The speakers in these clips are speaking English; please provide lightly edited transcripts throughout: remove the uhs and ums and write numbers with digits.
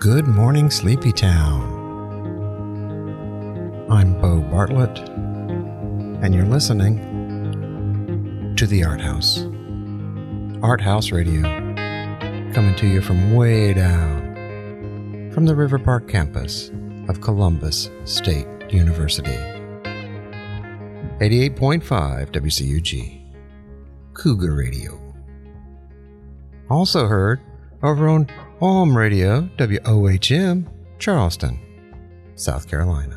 Good Morning Sleepy Town. I'm Bo Bartlett, and you're listening to the Art House. Art House Radio, coming to you from way down from the River Park campus of Columbus State University. 88.5 WCUG, Cougar Radio. Also heard over on Home Radio, WOHM, Charleston, South Carolina.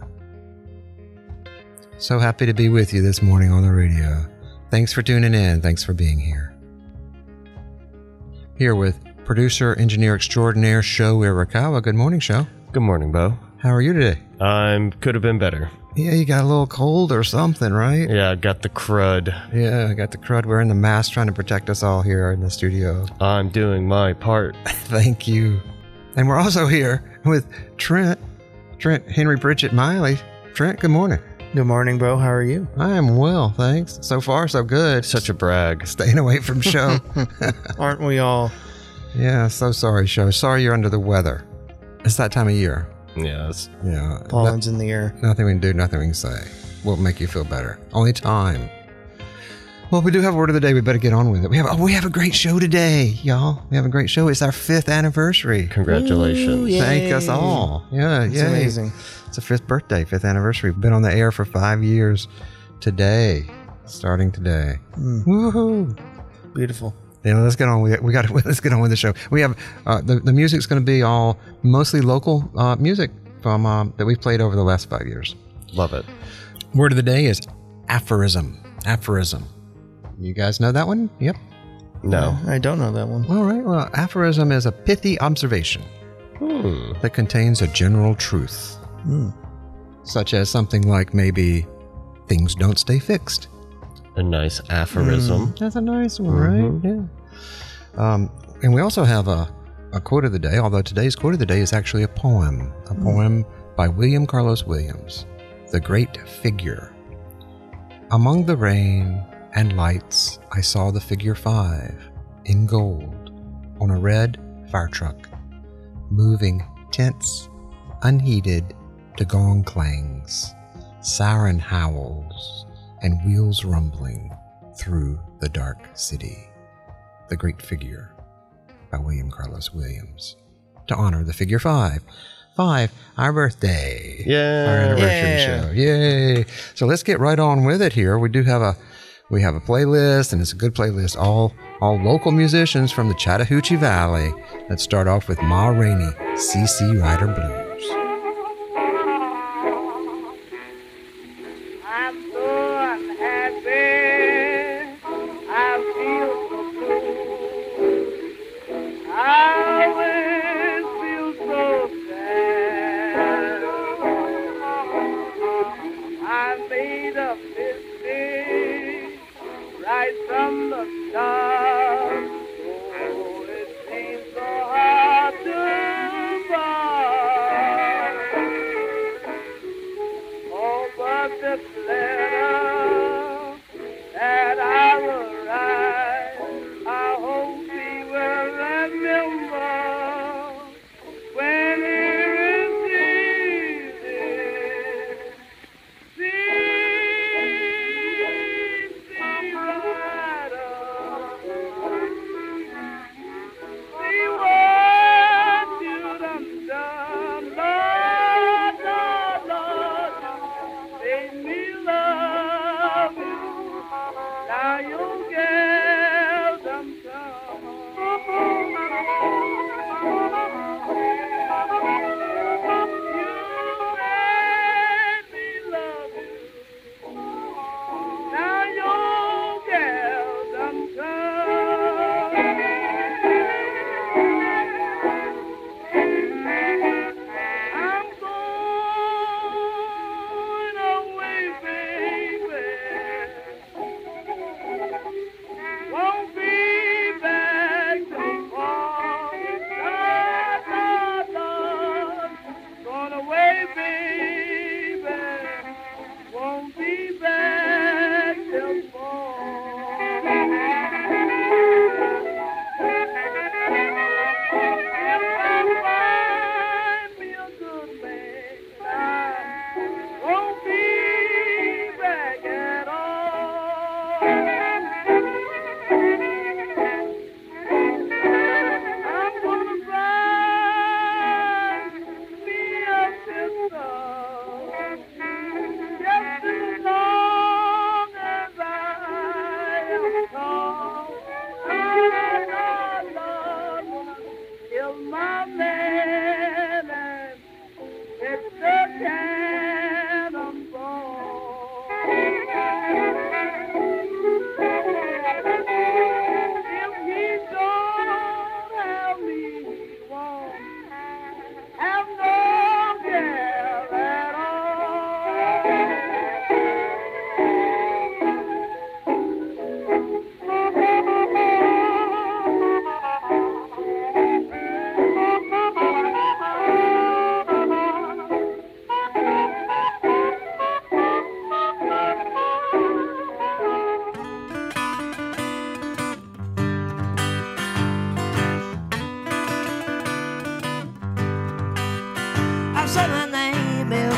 So happy to be with you this morning on the radio. Thanks for tuning in. Thanks for being here. Here with producer, engineer extraordinaire Sho Irakawa. Good morning, Sho. Good morning, Bo. How are you today? Could have been better. Yeah, you got a little cold or something, right? Yeah, I got the crud. Yeah, I got the crud. Wearing the mask, trying to protect us all here in the studio. I'm doing my part. Thank you. And we're also here with Trent Henry Pritchett Miley. Trent, good morning. Good morning, Bo. How are you? I am well, thanks. So far, so good. Such a brag. Staying away from Sho. Aren't we all? Yeah, so sorry, Sho. Sorry you're under the weather. It's that time of year. Yes. Yeah. Pollen's in the air. Nothing we can do, nothing we can say will make you feel better. Only time. Well, we do have a word of the day. We better get on with it. We have a great show today, y'all. We have a great show. It's our 5th anniversary. Congratulations. Ooh, Thank us all. Yeah, It's yeah. amazing. It's a 5th birthday, 5th anniversary. We've been on the air for 5 years today, starting today. Woohoo! Beautiful. Yeah, let's get on. Let's get on with the show. We have the music's going to be all mostly local music from that we've played over the last 5 years. Love it. Word of the day is aphorism. Aphorism. You guys know that one? Yep. No. I don't know that one. All right. Well, aphorism is a pithy observation that contains a general truth, such as something like maybe things don't stay fixed. A nice aphorism. That's a nice one, right? Yeah. And we also have a quote of the day, although today's quote of the day is actually a poem by William Carlos Williams, The Great Figure. Among the rain and lights, I saw the figure 5 in gold on a red fire truck, moving tense, unheeded to gong clangs, siren howls, and wheels rumbling through the dark city. The Great Figure by William Carlos Williams. To honor the figure 5. 5, our birthday. Yeah. Our anniversary show. Yay. So let's get right on with it here. We have a playlist, and it's a good playlist. All local musicians from the Chattahoochee Valley. Let's start off with Ma Rainey, C.C. Rider Blues.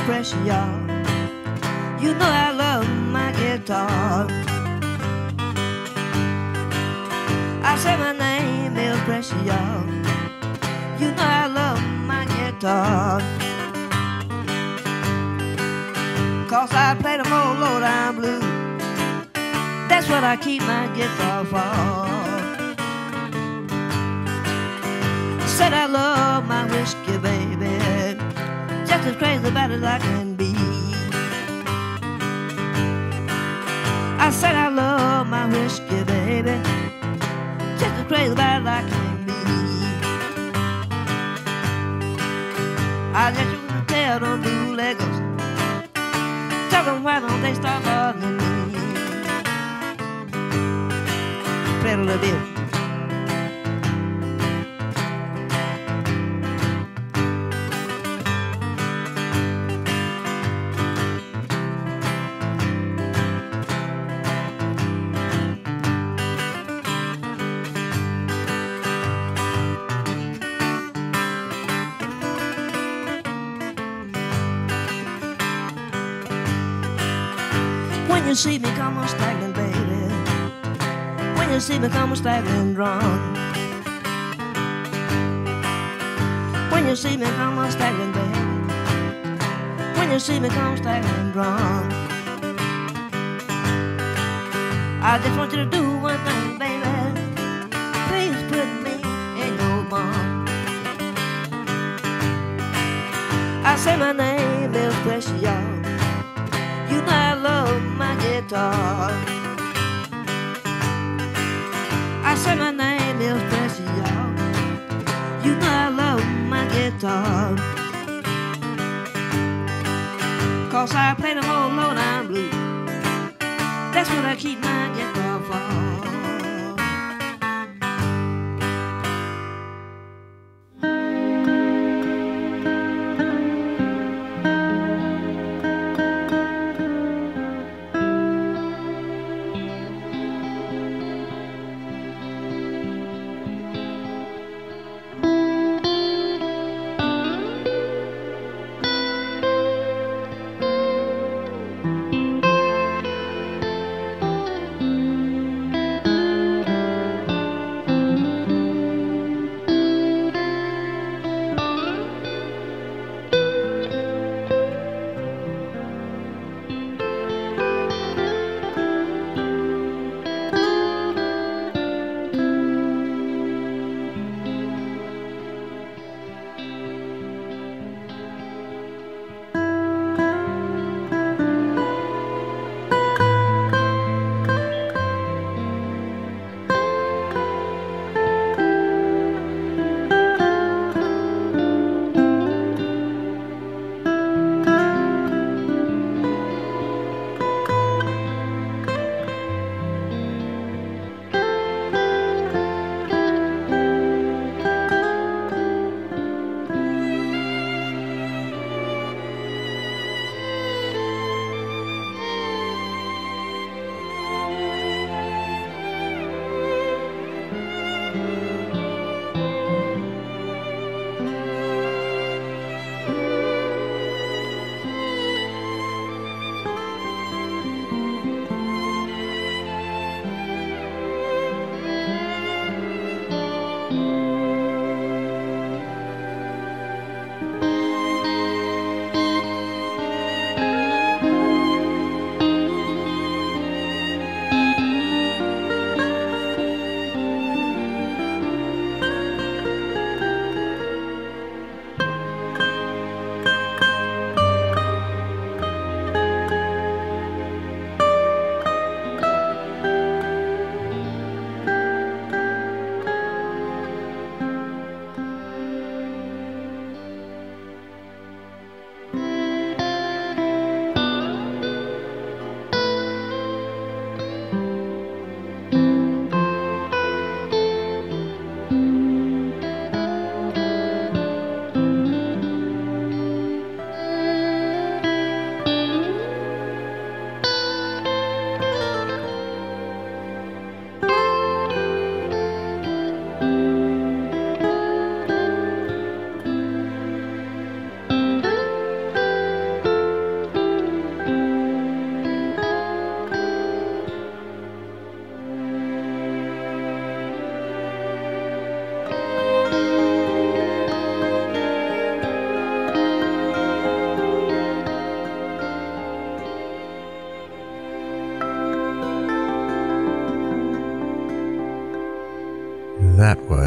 precious, y'all. You know I love my guitar. I say my name is precious, y'all. You know I love my guitar. 'Cause I play them old low-down blues. That's what I keep my guitar for. Said I love my whiskey, baby, just as crazy about it as I can be. I said I love my whiskey, baby, just as crazy about it as I can be. I just used to tell them bootleggers, tell them why don't they stop bothering me. Play it a little bit. When you see me come on staggering, baby, when you see me come on staggering drunk, when you see me come on staggering, baby, when you see me come staggering drunk, I just want you to do one thing, baby, please put me in your bunk. I say my name is precious, y'all. You know I love my guitar. I say my name is precious, y'all. You know I love my guitar. 'Cause I play them old low-down blues. That's what I keep my guitar for.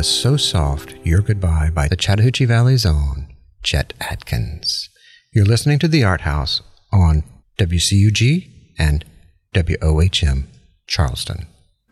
Was So Soft, Your Goodbye by the Chattahoochee Valley's own Chet Atkins. You're listening to The Art House on WCUG and WOHM Charleston.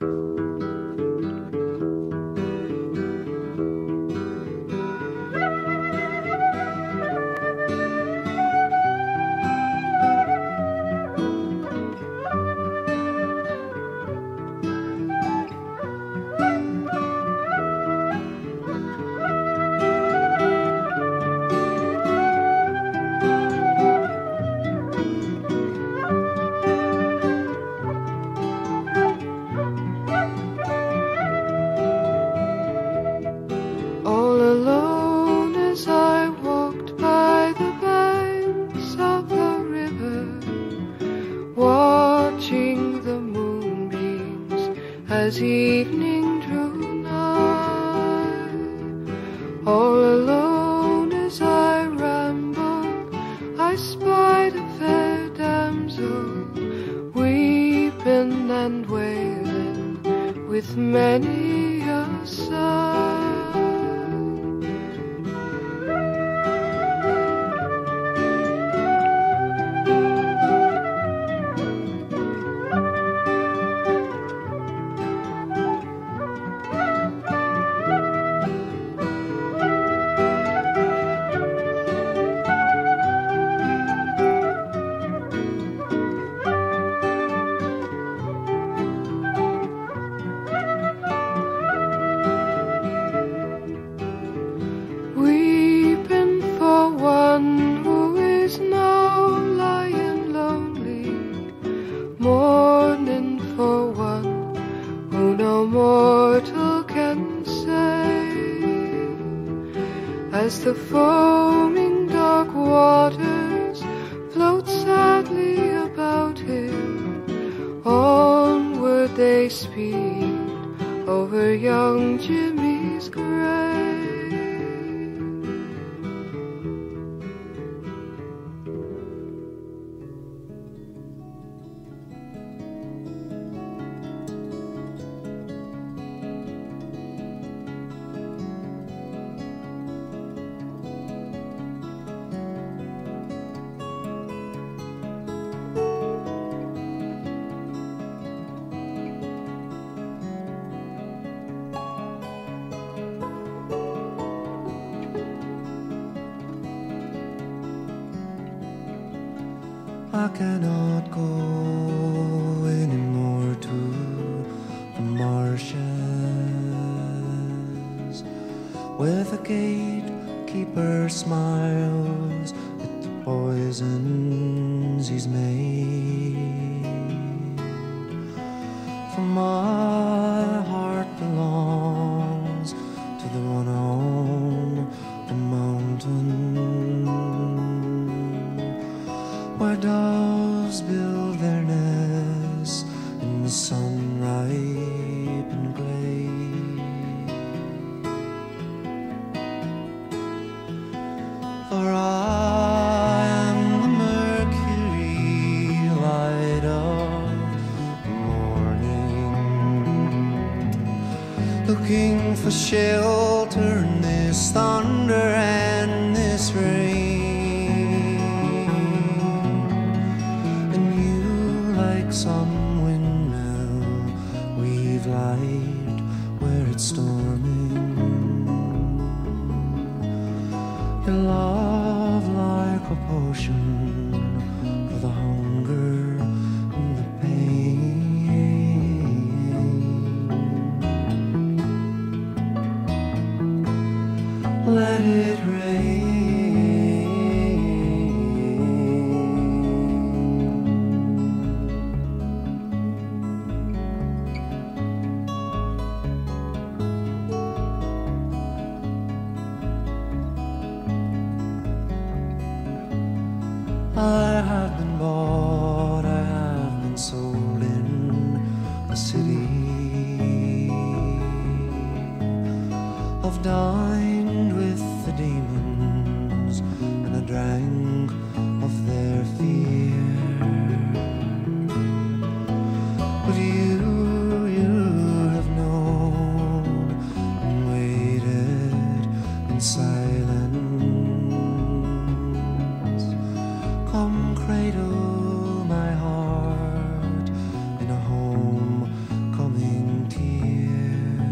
I cannot go anymore to the marshes where the gatekeeper smiles at the poisons he's made. For my heart belongs to the one on the mountain where doves build their nests in the sun-ripened glade. For I am the mercury light of the morning, looking for shelter in this thunder and this rain. Some windmill weave light where it's storming. Your love like a potion for the hunger and the pain. Let it rain. I have been bought, I have been sold in a city. I've dined with the demons and I drank of their fear. But you have known in ways in silence. Come cradle my heart in a homecoming tear.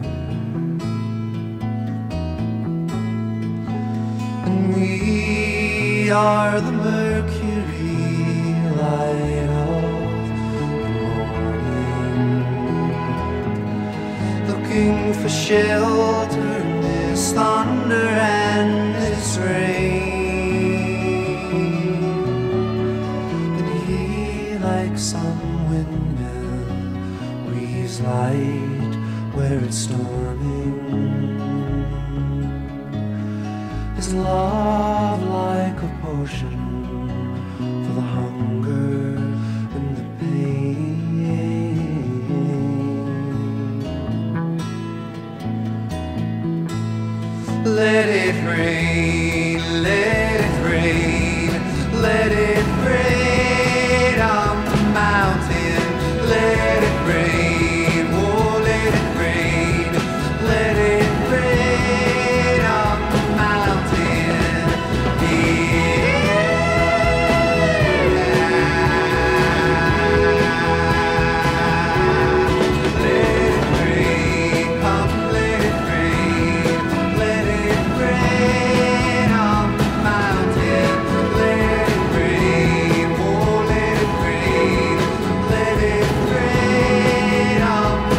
And we are the mercury light of the morning, looking for shelter in this thunder and this rain. And he, like some windmill, breathes light where it's storming. His love like a potion for the hunger and the pain. Let it rain, let it rain, let it rain on the mountain. Let it rain, oh let it rain, let it rain on the mountain. Let it rain, come let it rain, let it rain on the mountain. Let it rain, oh let it rain, let it rain on the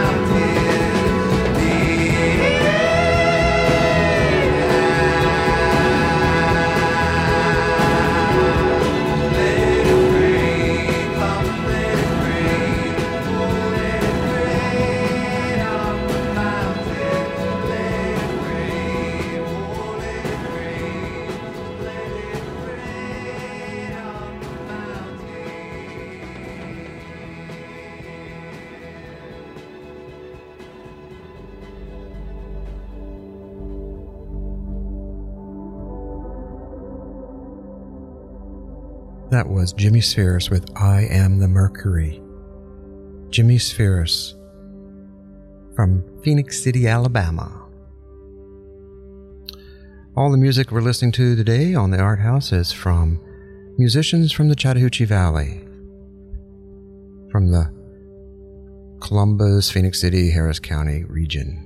That was Jimmy Spheris with I Am the Mercury. Jimmy Spheris from Phoenix City, Alabama. All the music we're listening to today on the Art House is from musicians from the Chattahoochee Valley, from the Columbus, Phoenix City, Harris County region.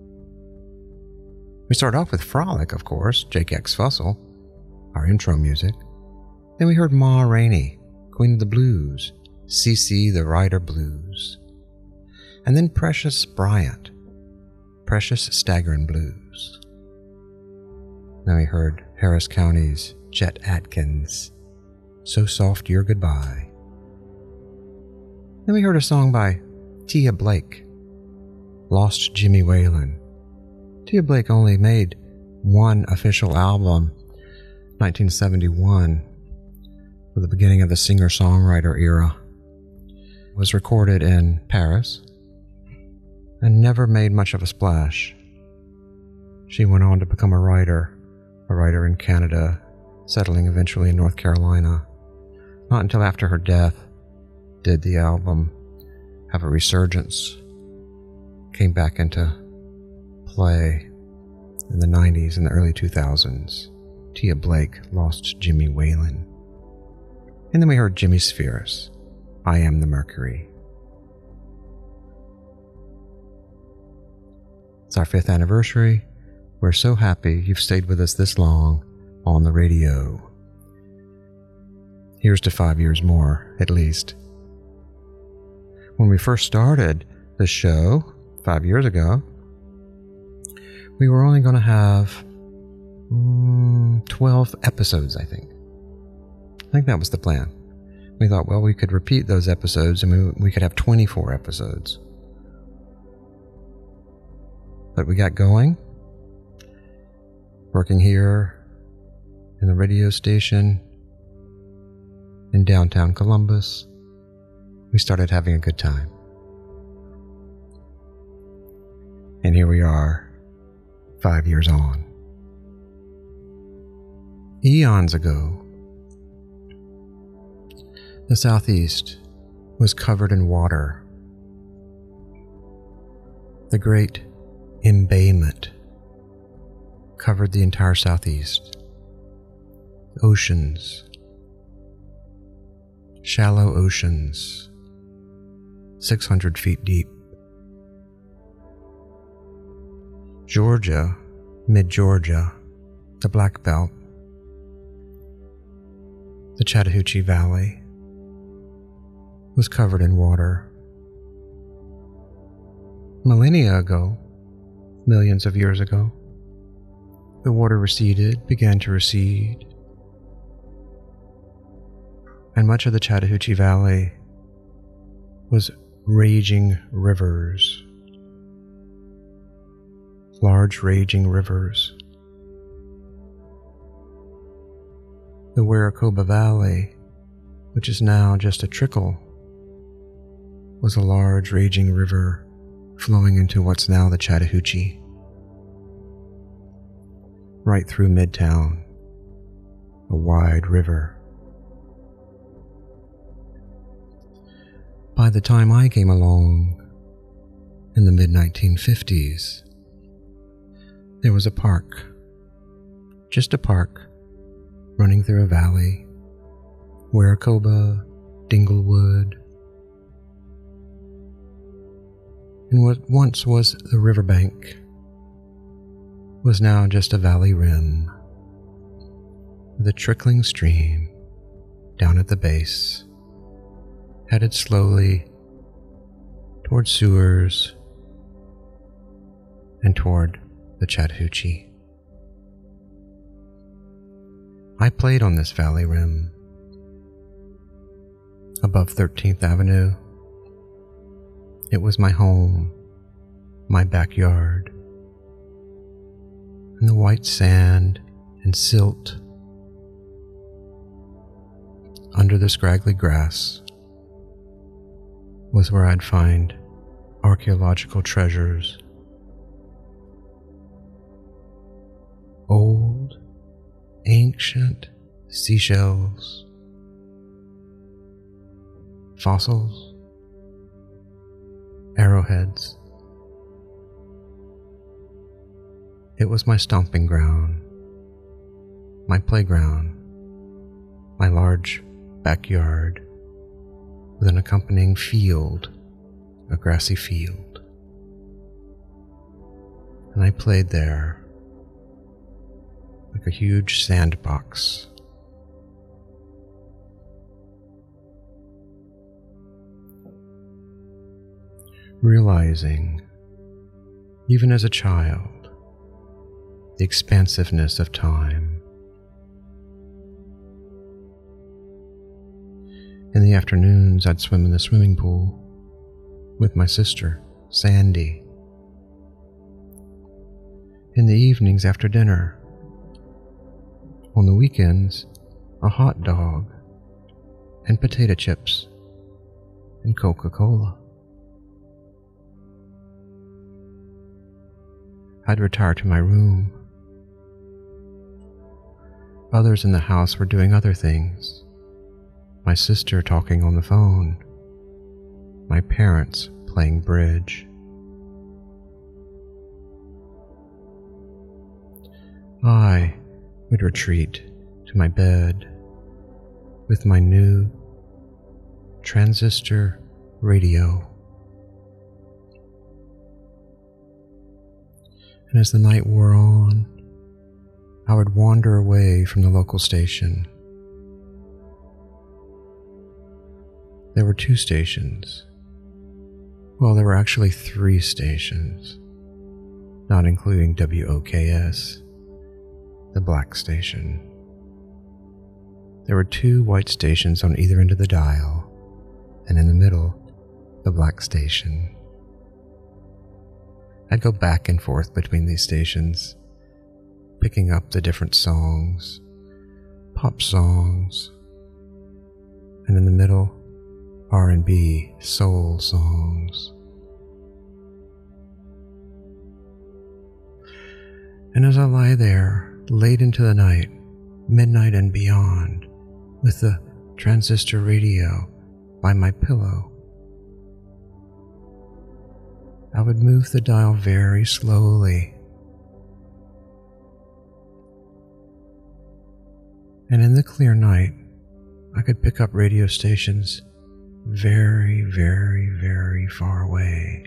We start off with Frolic, of course, Jake X. Fussell, our intro music. Then we heard Ma Rainey, Queen of the Blues, CC the Rider Blues. And then Precious Bryant, Precious Staggerin' Blues. Then we heard Harris County's Chet Atkins, So Soft Your Goodbye. Then we heard a song by Tia Blake, Lost Jimmy Whalen. Tia Blake only made one official album, 1971, for the beginning of the singer-songwriter era. It was recorded in Paris and never made much of a splash. She went on to become a writer in Canada, settling eventually in North Carolina. Not until after her death did the album have a resurgence, came back into play in the 90s and the early 2000s. Tia Blake, Lost Jimmy Whalen. And then we heard Jimmy Spheris, I Am the Mercury. It's our 5th anniversary. We're so happy you've stayed with us this long on the radio. Here's to 5 years more, at least. When we first started the show 5 years ago, we were only going to have 12 episodes, I think. I think that was the plan. We thought, well, we could repeat those episodes and we could have 24 episodes. But we got going, working here in the radio station in downtown Columbus. We started having a good time. And here we are, 5 years on. Eons ago, the Southeast was covered in water. The great embayment covered the entire southeast. Oceans, shallow oceans, 600 feet deep. Georgia, mid-Georgia, the Black Belt, the Chattahoochee Valley, was covered in water. Millennia ago, millions of years ago, the water receded, began to recede, and much of the Chattahoochee Valley was raging rivers, large raging rivers. The Maricopa Valley, which is now just a trickle, was a large raging river flowing into what's now the Chattahoochee, right through Midtown, a wide river. By the time I came along, in the mid-1950s, there was a park, just a park, running through a valley, Maricopa, Dinglewood, and what once was the riverbank was now just a valley rim, with a trickling stream down at the base, headed slowly toward sewers and toward the Chattahoochee. I played on this valley rim, above 13th Avenue. It was my home, my backyard, and the white sand and silt under the scraggly grass was where I'd find archaeological treasures. Old, ancient seashells, fossils, arrowheads. It was my stomping ground, my playground, my large backyard with an accompanying field, a grassy field. And I played there like a huge sandbox. Realizing, even as a child, the expansiveness of time. In the afternoons, I'd swim in the swimming pool with my sister, Sandy. In the evenings after dinner, on the weekends, a hot dog and potato chips and Coca-Cola. I'd retire to my room. Others in the house were doing other things. My sister talking on the phone. My parents playing bridge. I would retreat to my bed with my new transistor radio. And as the night wore on, I would wander away from the local station. There were 2 stations. Well, there were actually 3 stations, not including WOKS, the black station. There were 2 white stations on either end of the dial, and in the middle, the black station. I'd go back and forth between these stations, picking up the different songs, pop songs, and in the middle, R&B, soul songs. And as I lie there, late into the night, midnight and beyond, with the transistor radio by my pillow, I would move the dial very slowly, And in the clear night, I could pick up radio stations very, very, very far away.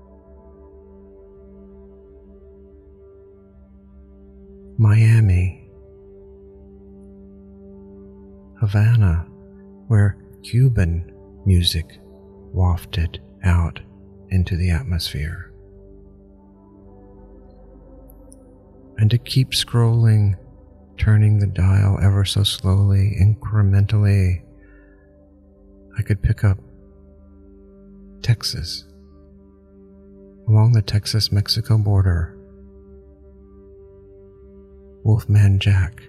Miami, Havana, where Cuban music wafted out into the atmosphere. And to keep scrolling, turning the dial ever so slowly, incrementally, I could pick up Texas, along the Texas-Mexico border, Wolfman Jack,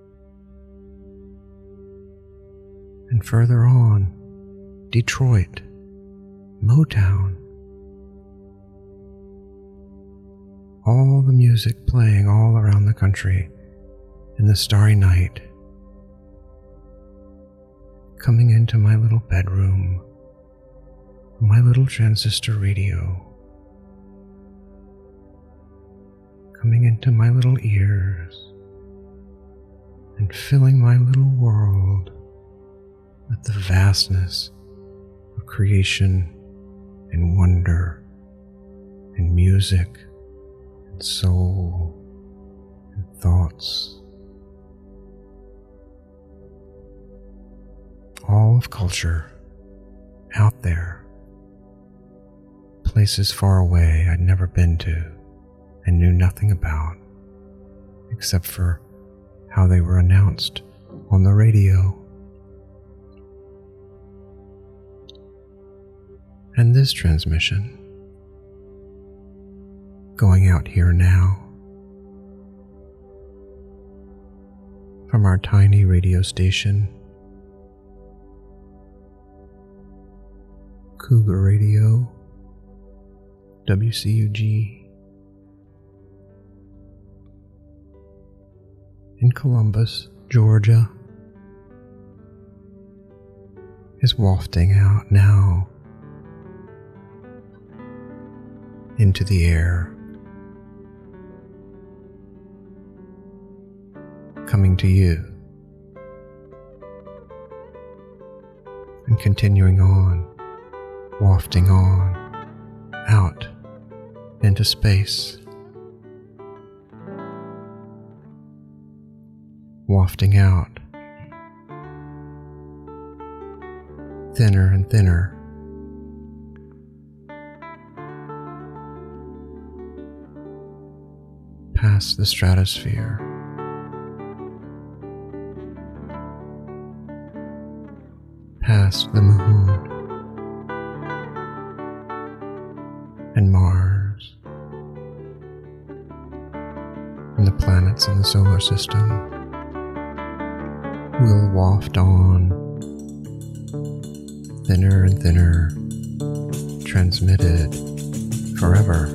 and further on, Detroit, Motown. All the music playing all around the country in the starry night, coming into my little bedroom, my little transistor radio, coming into my little ears, and filling my little world with the vastness of creation and wonder and music and soul and thoughts. All of culture out there, places far away I'd never been to and knew nothing about, except for how they were announced on the radio. And this transmission, going out here now, from our tiny radio station, Cougar Radio, WCUG, in Columbus, Georgia, is wafting out now into the air, coming to you, and continuing on, wafting on, out into space, wafting out, thinner and thinner, past the stratosphere, past the moon and Mars and the planets in the solar system. We'll waft on, thinner and thinner, transmitted forever.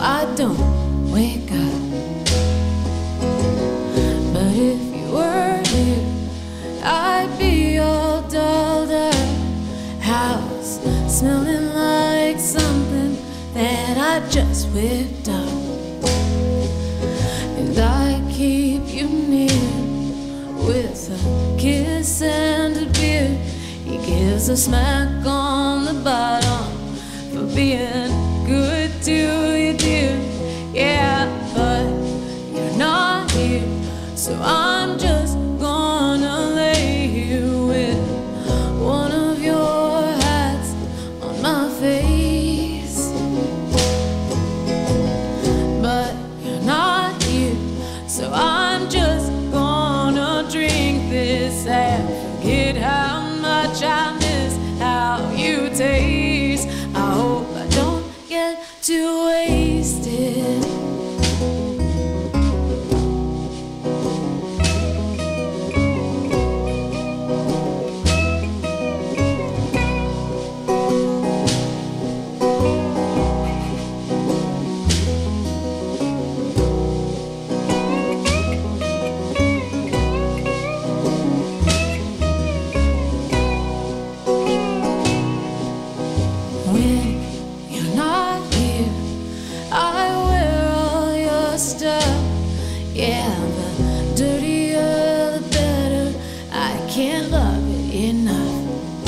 I don't wake up. But if you were here, I'd be all dolled up, house smelling like something that I just whipped up. And I keep you near with a kiss and a beer. He gives a smack on the bottom for being good to you, dear. Yeah, but you're not here, so I'm just gonna lay here with one of your hats on my face. But you're not here, so I'm just gonna drink this and forget how much I miss how you taste. I hope I don't get too wasted. When you're not here, I wear all your stuff. Yeah, the dirtier the better. I can't love it enough.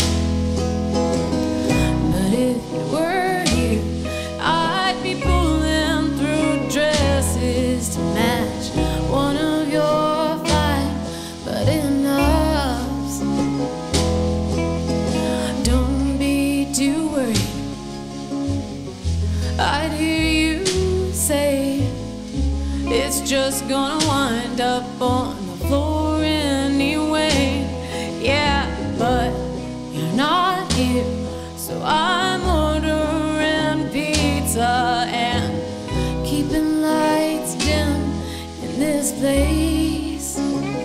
But if you were here, I'd be pulling through dresses to match one of your fine but enoughs. Don't be too worried. I'd hear you say it's just gonna wind up on the floor anyway. Yeah, but you're not here, so I'm ordering pizza and keeping lights dim in this place.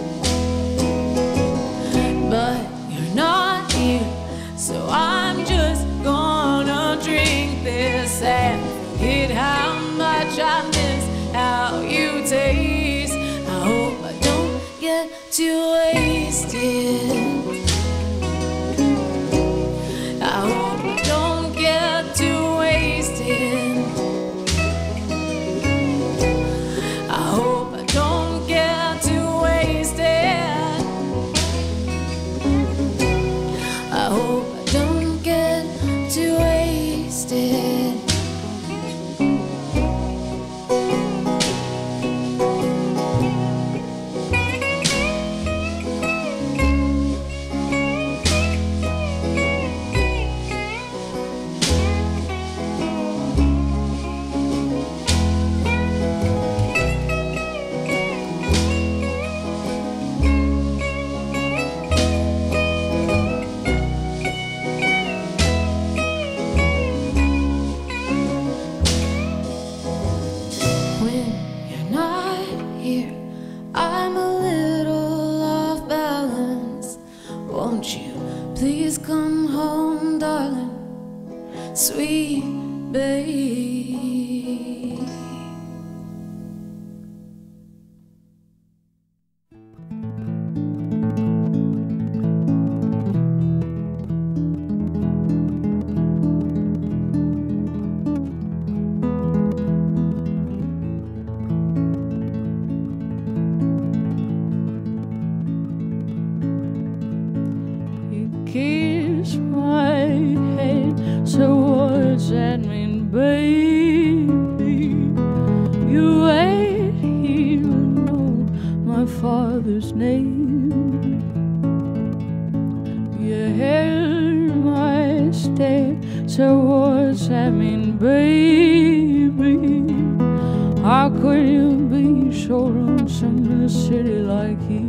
But you're not here, so I'm just gonna drink this and forget how much I miss how you taste. I hope I don't get too wasted. I hope I don't get too wasted. I hope I don't get too wasted. I hope I don't get too wasted. When you're not here, I'm a little off balance. Won't you please come home, darling, sweet babe? You kiss my head, so what's that mean, baby? You ain't even know my father's name. You held my step, so what's that mean, baby? How could you be so lonesome in a city like here?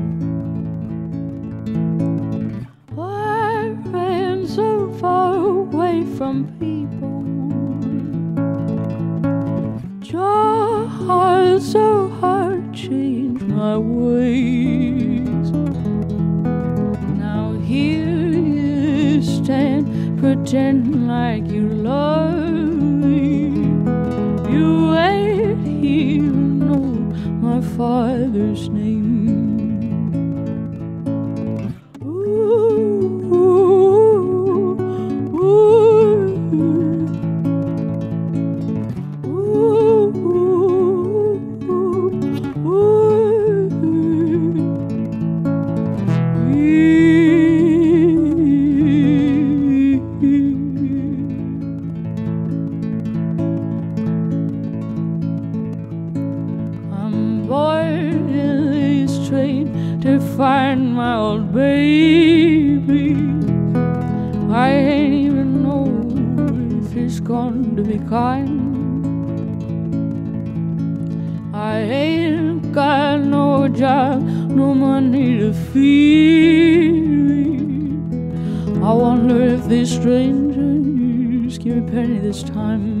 I ran so far away from people. Tried so hard to change my ways. Now here you stand, pretending like you love me. You Father's name. Ooh, ooh, I'm bored in this train to find my old baby. I ain't even know if it's going to be kind. I ain't got no job, no money to feed me. I wonder if these strangers give me a penny this time.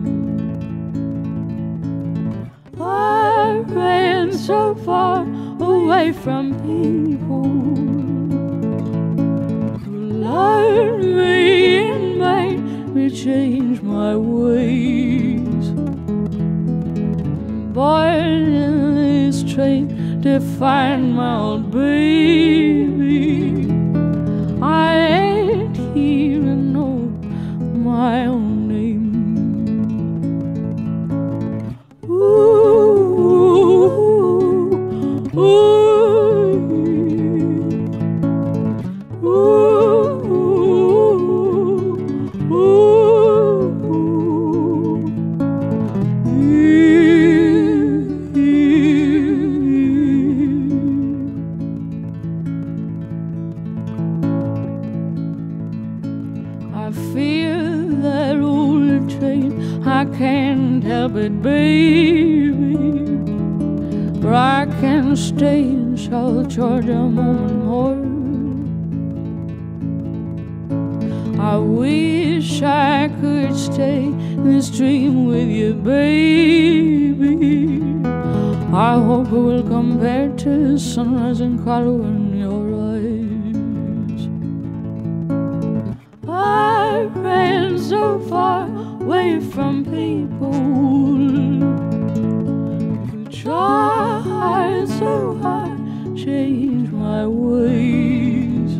I ran so far away from people who loved me and made me change my ways. Born in this train to find my old baby. I ain't even know my own name. Ooh, ooh, I feel that old train, I can't help it, baby. But I can stay in South Georgia a moment more. I wish I could stay in this dream with you, baby. I hope it will compare to the sunrise and color in your eyes. I ran so far away from people who tried so hard to change my ways.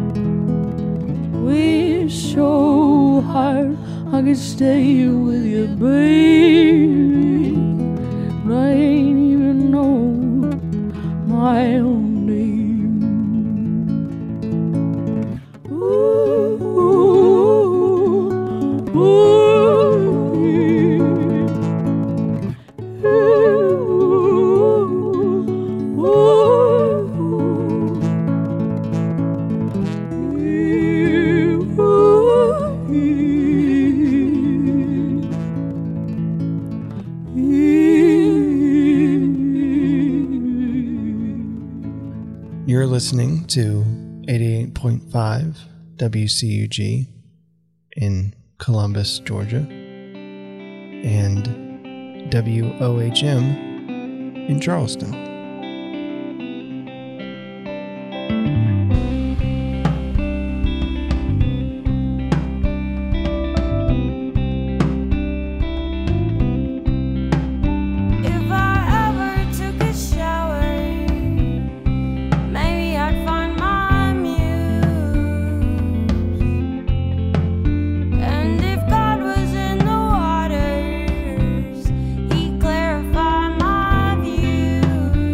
Wish so hard I could stay with you, baby. But I ain't even know my own name. Ooh, ooh, You're listening to 88.5 WCUG in Columbus, Georgia, and WOHM in Charleston. If I ever took a shower, maybe I'd find my muse. And if God was in the waters, He'd clarify my views.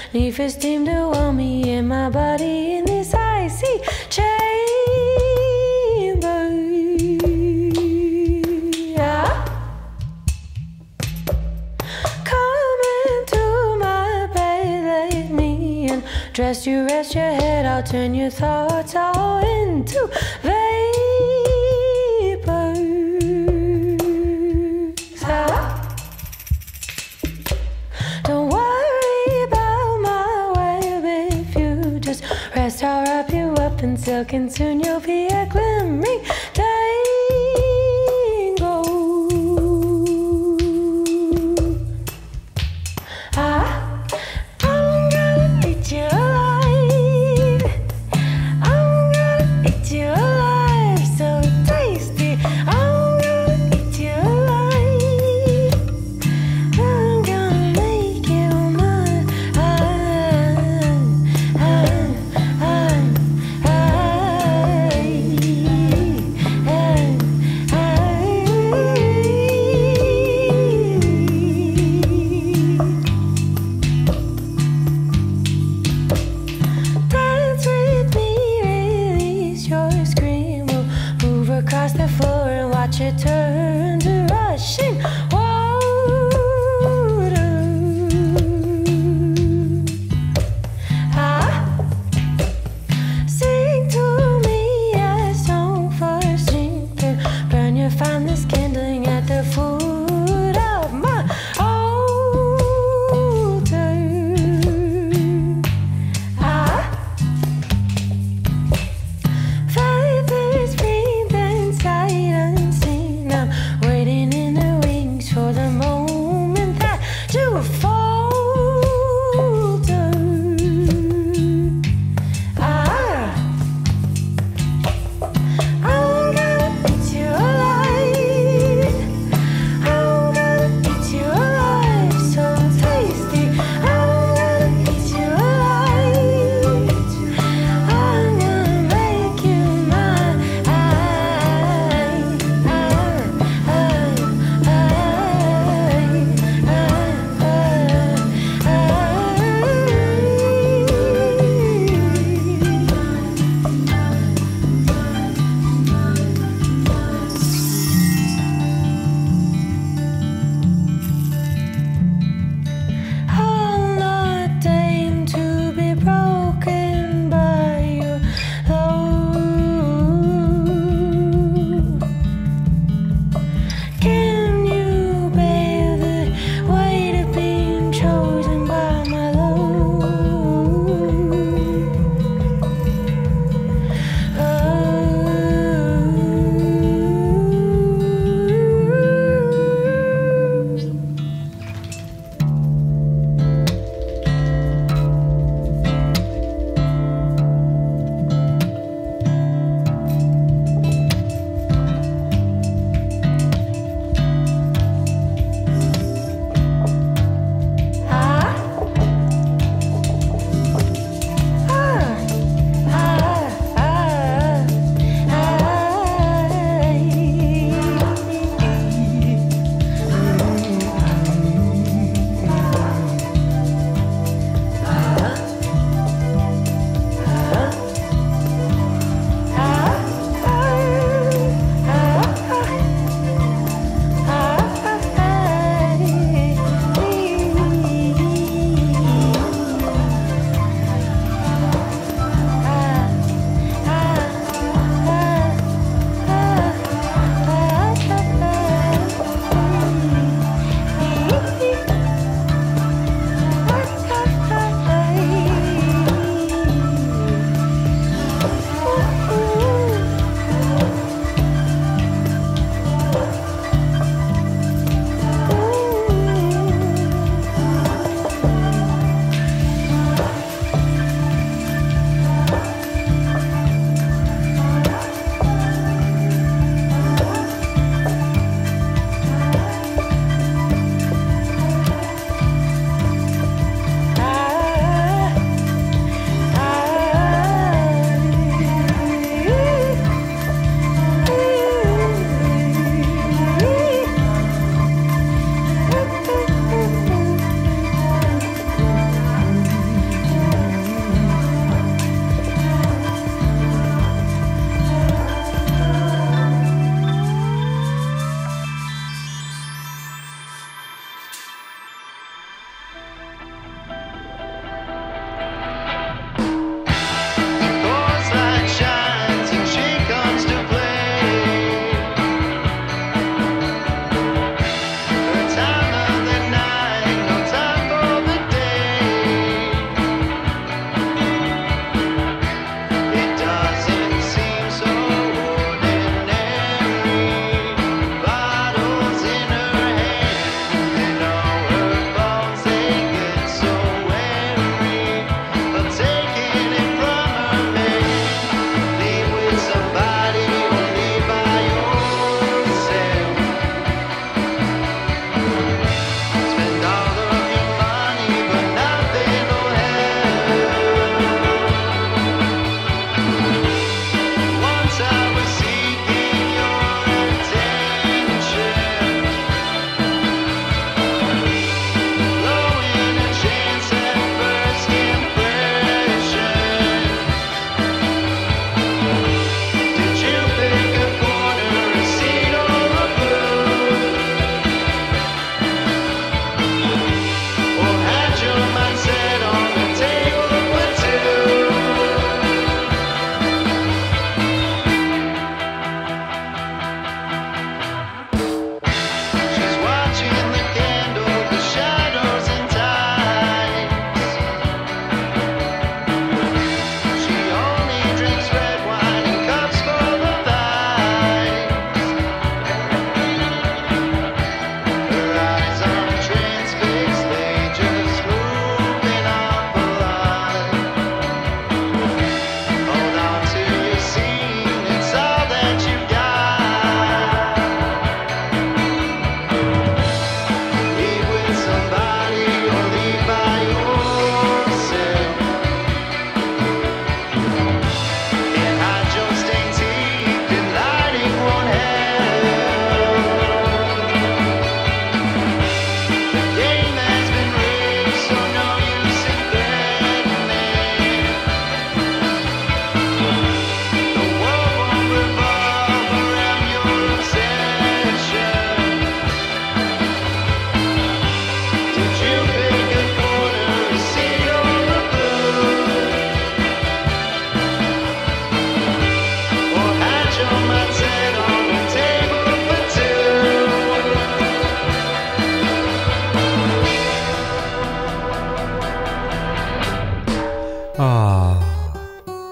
need for steam to warm me and my body in this icy chamber. Yeah. Come into my bed, lay me and dress you, rest your head. I'll turn your thoughts all into vapors. Don't worry about my web if you just rest. I'll wrap you up in silk and soon you'll be a glimmering dangle. I'm gonna eat you alive. I'm gonna eat you alive, so tasty. I'm gonna eat you alive. I'm gonna make you mine. Dance with me, release your scream. We'll move across the floor and watch it turn to rushing water. Sing to me a song for strength to burn your finest kindling at the foot of my altar. Faith is breathed inside unseen. I'm waiting in the wings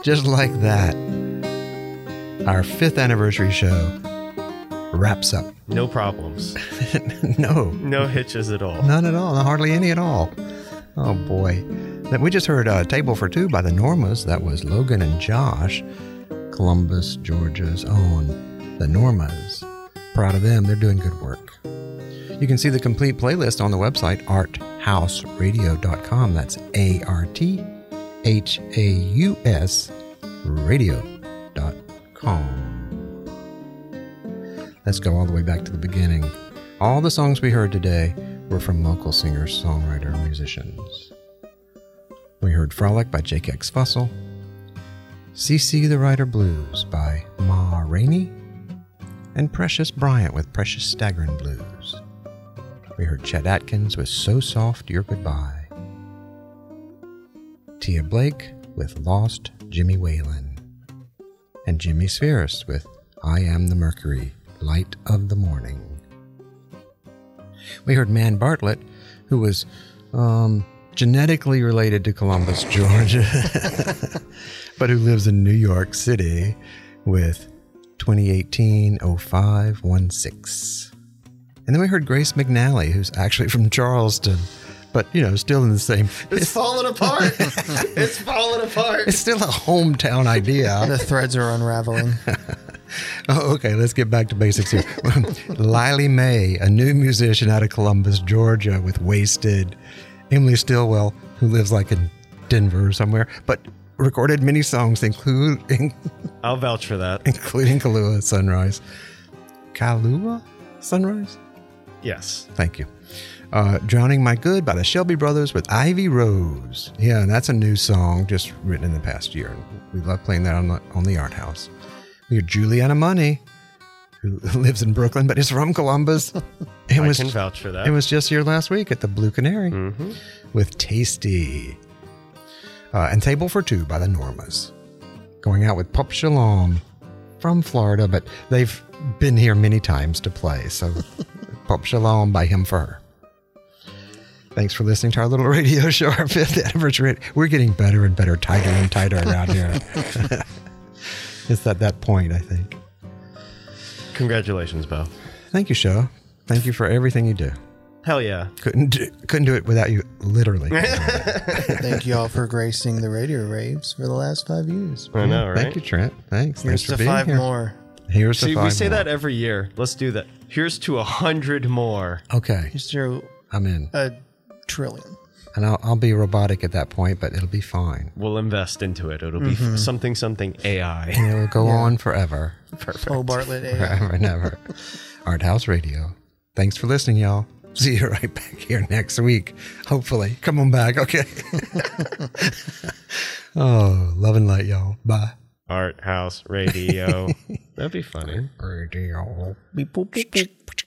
just like that, our 5th anniversary show wraps up. No problems. No, No hitches at all. none at all. Hardly any at all. Oh, boy. Then we just heard Table for Two by the Normas. That was Logan and Josh, Columbus, Georgia's own, the Normas. Proud of them. They're doing good work. You can see the complete playlist on the website, arthouseradio.com. That's ARTHAUS radio.com. Let's go all the way back to the beginning. All the songs we heard today were from local singers, songwriter, and musicians. We heard Frolic by Jake X Fussell, CC the Rider Blues by Ma Rainey, and Precious Bryant with Precious Staggering Blues. We heard Chet Atkins with So Soft Your Goodbye, Tia Blake with Lost Jimmy Whalen, and Jimmy Spheris with I Am the Mercury, Light of the Morning. We heard Man Bartlett, who was genetically related to Columbus, Georgia, but who lives in New York City, with 2018-0516. And then we heard Grace McNally, who's actually from Charleston, but, still in the same... It's falling apart. It's falling apart. It's still a hometown idea. The threads are unraveling. Oh, okay, let's get back to basics here. Lily May, a new musician out of Columbus, Georgia, with Wasted. Emily Stillwell, who lives like in Denver or somewhere, but recorded many songs, including I'll vouch for that. Kahlua Sunrise. Kahlua Sunrise? Yes. Thank you. Drowning My Good by the Shelby Brothers with Ivy Rose. Yeah, and that's a new song just written in the past year. We love playing that on the Art House. We have Juliana Money, who lives in Brooklyn, but is from Columbus. I can vouch for that. It was just here last week at the Blue Canary with Tasty. And Table for Two by the Normas. Going out with Pup Shalom from Florida, but they've been here many times to play. So Pup Shalom by Him for Her. Thanks for listening to our little radio show, our 5th anniversary. We're getting better and better, tighter and tighter around here. It's at that point, I think. Congratulations, Bo. Thank you, Show. Thank you for everything you do. Hell yeah. Couldn't do it without you, literally. Thank you all for gracing the radio raves for the last 5 years. I know, right? Thank you, Trent. Thanks. Here's Thanks for to being 5 here. more. Here's to See, 5 we say more. that every year. Let's do that. Here's to 100 more. Okay, Here's to I'm in. a trillion. And I'll be robotic at that point, but it'll be fine. We'll invest into it. It'll be something AI. And it'll go on forever. Perfect. Oh, Bartlett AI. Forever and ever. Art House Radio. Thanks for listening, y'all. See you right back here next week. Hopefully. Come on back, okay? Oh, love and light, y'all. Bye. Art House Radio. That'd be funny. Radio. Beep, boop, boop, boop.